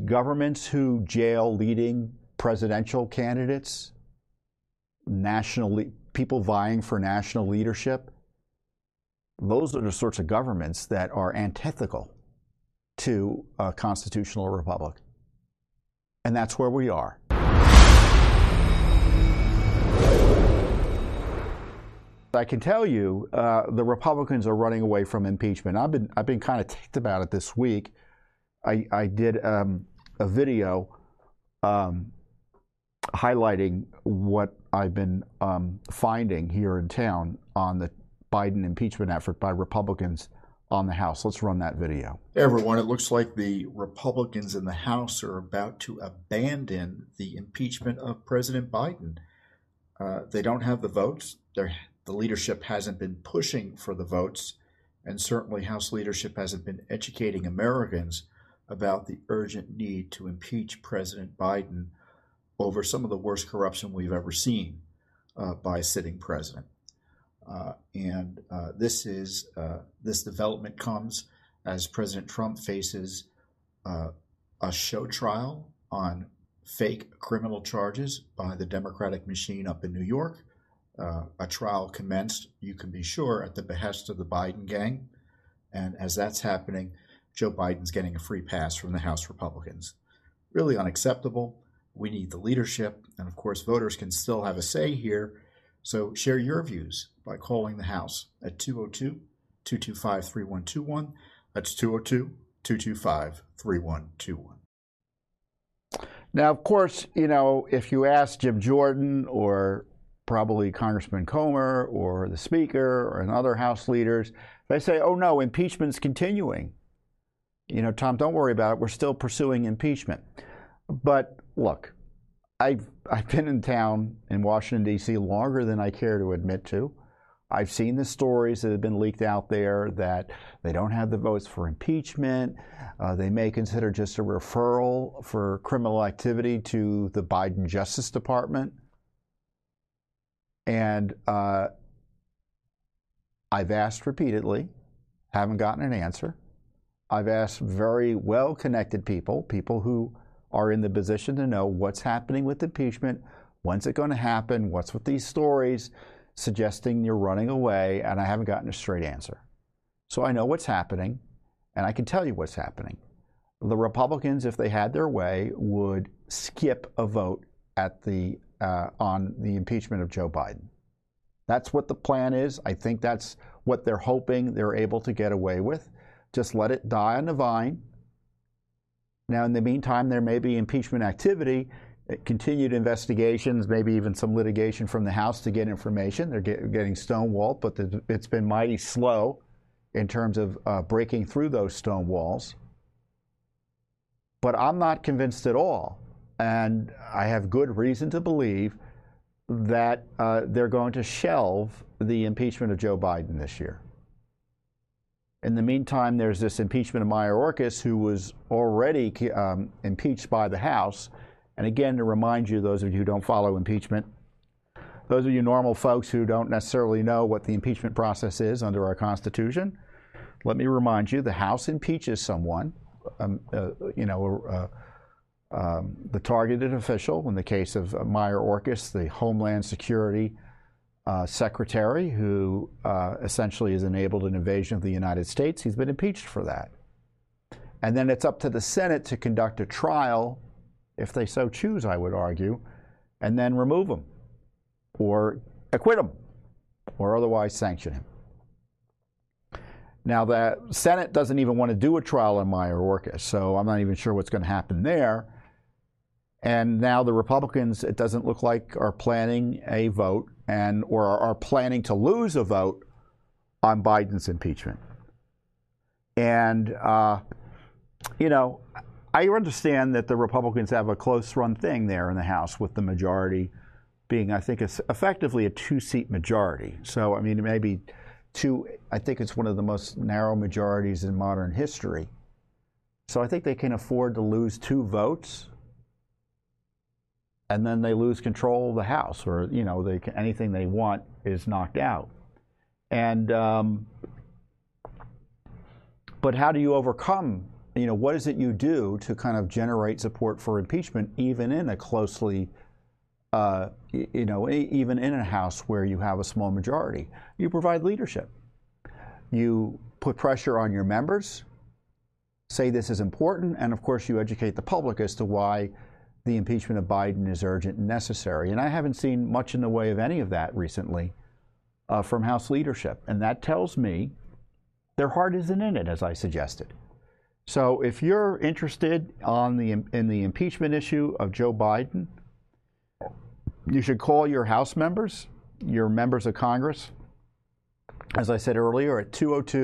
governments who jail leading presidential candidates, people vying for national leadership, those are the sorts of governments that are antithetical to a constitutional republic. And that's where we are. I can tell you, the Republicans are running away from impeachment. I've been kind of ticked about it this week. I did a video highlighting what I've been finding here in town on the Biden impeachment effort by Republicans on the House. Let's run that video. Hey everyone, it looks like the Republicans in the House are about to abandon the impeachment of President Biden. They don't have the votes. The leadership hasn't been pushing for the votes, and certainly House leadership hasn't been educating Americans about the urgent need to impeach President Biden over some of the worst corruption we've ever seen by a sitting president. This development comes as President Trump faces a show trial on fake criminal charges by the Democratic machine up in New York. A trial commenced, you can be sure, at the behest of the Biden gang. And as that's happening, Joe Biden's getting a free pass from the House Republicans. Really unacceptable. We need the leadership. And of course, voters can still have a say here. So share your views by calling the House at 202-225-3121. That's 202-225-3121. Now, of course, if you ask Jim Jordan or probably Congressman Comer or the Speaker and other House leaders, they say, oh no, impeachment's continuing. Tom, don't worry about it. We're still pursuing impeachment. But look, I've been in town in Washington, D.C. longer than I care to admit to. I've seen the stories that have been leaked out there that they don't have the votes for impeachment. They may consider just a referral for criminal activity to the Biden Justice Department. And I've asked repeatedly, haven't gotten an answer. I've asked very well-connected people who are in the position to know what's happening with impeachment, when's it going to happen, what's with these stories suggesting you're running away, and I haven't gotten a straight answer. So I know what's happening, and I can tell you what's happening. The Republicans, if they had their way, would skip a vote at on the impeachment of Joe Biden. That's what the plan is. I think that's what they're hoping they're able to get away with. Just let it die on the vine. Now, in the meantime, there may be impeachment activity, continued investigations, maybe even some litigation from the House to get information. They're getting stonewalled, but it's been mighty slow in terms of breaking through those stone walls. But I'm not convinced at all. And I have good reason to believe that they're going to shelve the impeachment of Joe Biden this year. In the meantime, there's this impeachment of Mayorkas, who was already impeached by the House. And again, to remind you, those of you who don't follow impeachment, those of you normal folks who don't necessarily know what the impeachment process is under our Constitution, let me remind you, the House impeaches someone, the targeted official, in the case of Mayorkas, the Homeland Security Secretary, who essentially has enabled an invasion of the United States. He's been impeached for that. And then it's up to the Senate to conduct a trial, if they so choose, I would argue, and then remove him, or acquit him, or otherwise sanction him. Now, the Senate doesn't even want to do a trial on Mayorkas, so I'm not even sure what's going to happen there. And now the Republicans, it doesn't look like, are planning a vote or are planning to lose a vote on Biden's impeachment. And, I understand that the Republicans have a close-run thing there in the House, with the majority being, I think, effectively a two-seat majority. So, maybe I think it's one of the most narrow majorities in modern history. So I think they can afford to lose 2 votes, and then they lose control of the House, or anything they want is knocked out. And but how do you overcome what is it you do to kind of generate support for impeachment, even in a closely, even in a House where you have a small majority? You provide leadership. You put pressure on your members, say this is important, and of course you educate the public as to why the impeachment of Biden is urgent and necessary. And I haven't seen much in the way of any of that recently from House leadership. And that tells me their heart isn't in it, as I suggested. So if you're interested in the impeachment issue of Joe Biden, you should call your House members, your members of Congress, as I said earlier, at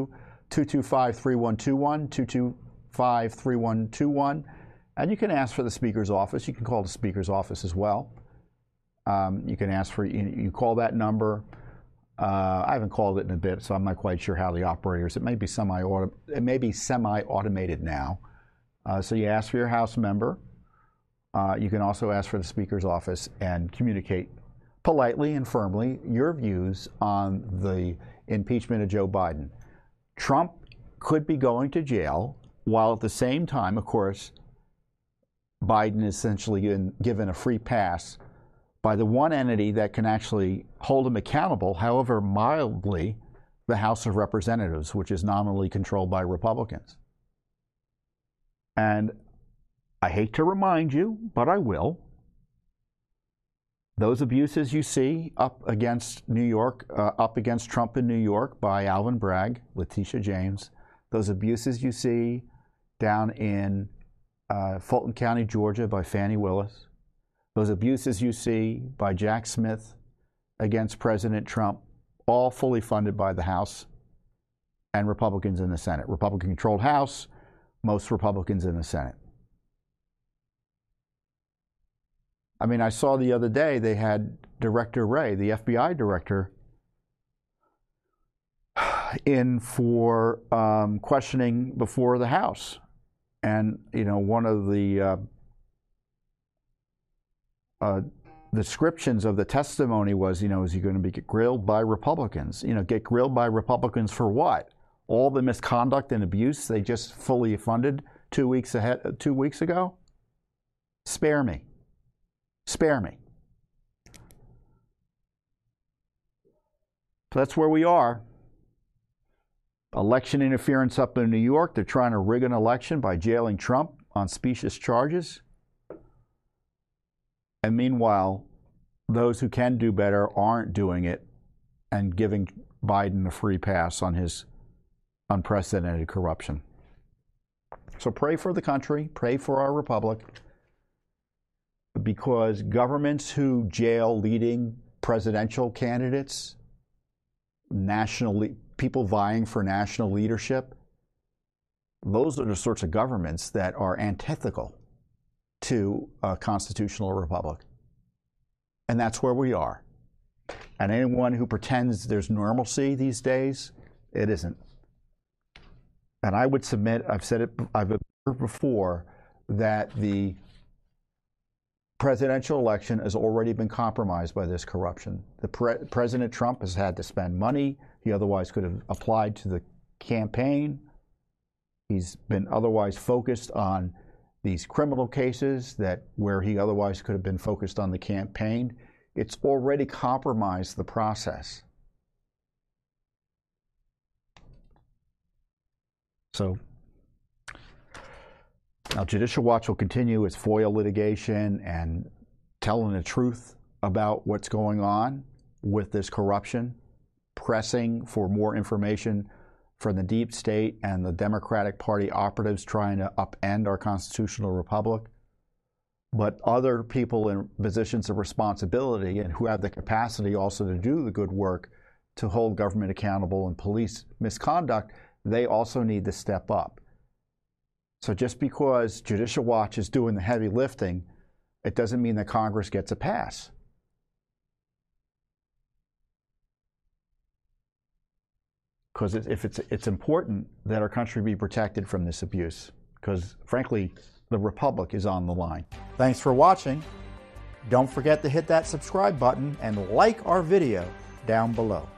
202-225-3121, 225-3121. And you can ask for the Speaker's office. You can call the Speaker's office as well. You can ask for, you call that number. I haven't called it in a bit, so I'm not quite sure how the operators, it may be semi-automated now. So you ask for your House member. You can also ask for the Speaker's office and communicate politely and firmly your views on the impeachment of Joe Biden. Trump could be going to jail, while at the same time, of course, Biden is essentially given a free pass by the one entity that can actually hold him accountable, however mildly, the House of Representatives, which is nominally controlled by Republicans. And I hate to remind you, but I will. Those abuses you see up against New York, up against Trump in New York by Alvin Bragg, Letitia James, those abuses you see down in Fulton County, Georgia by Fani Willis, those abuses you see by Jack Smith against President Trump, all fully funded by the House and Republicans in the Senate. Republican-controlled House, most Republicans in the Senate. I mean, I saw the other day they had Director Wray, the FBI director, in for questioning before the House. And, one of the descriptions of the testimony was, is he going to be grilled by Republicans? Get grilled by Republicans for what? All the misconduct and abuse they just fully funded 2 weeks ago? Spare me. Spare me. So that's where we are. Election interference up in New York. They're trying to rig an election by jailing Trump on specious charges. And meanwhile, those who can do better aren't doing it and giving Biden a free pass on his unprecedented corruption. So pray for the country, pray for our republic, because governments who jail leading presidential candidates, people vying for national leadership, those are the sorts of governments that are antithetical to a constitutional republic. And that's where we are. And anyone who pretends there's normalcy these days, it isn't. And I would submit, I've observed before, that the presidential election has already been compromised by this corruption. President Trump has had to spend money he otherwise could have applied to the campaign. He's been otherwise focused on these criminal cases where he otherwise could have been focused on the campaign. It's already compromised the process. So now Judicial Watch will continue its FOIA litigation and telling the truth about what's going on with this corruption, pressing for more information from the deep state and the Democratic Party operatives trying to upend our constitutional republic. But other people in positions of responsibility and who have the capacity also to do the good work to hold government accountable and police misconduct, they also need to step up. So just because Judicial Watch is doing the heavy lifting, it doesn't mean that Congress gets a pass. Because it's important that our country be protected from this abuse. Because frankly, the republic is on the line. Thanks for watching. Don't forget to hit that subscribe button and like our video down below.